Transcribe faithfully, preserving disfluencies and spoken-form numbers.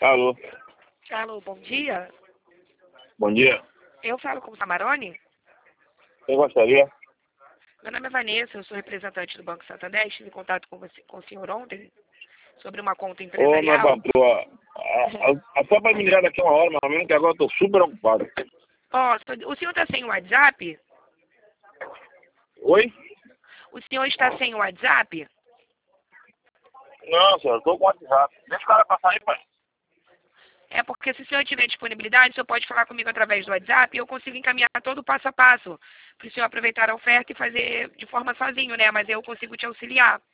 Alô, Alô, bom dia. bom dia. Eu falo com o Samarone. Quem gostaria? Meu nome é Vanessa, eu sou representante do Banco Santander. Estive em contato com, você, com o senhor ontem sobre uma conta Ô, minha empresarial. patroa, a, a, a só vai me ligar daqui a uma hora, mas mesmo que agora eu tô super ocupado. Ó, o senhor está sem o WhatsApp? Oi? O senhor está sem o WhatsApp? Não, senhor, eu tô com o WhatsApp. Deixa o cara passar aí, pai. É porque se o senhor tiver disponibilidade, o senhor pode falar comigo através do WhatsApp e eu consigo encaminhar todo o passo a passo para o senhor aproveitar a oferta e fazer de forma sozinho, né? Mas eu consigo te auxiliar.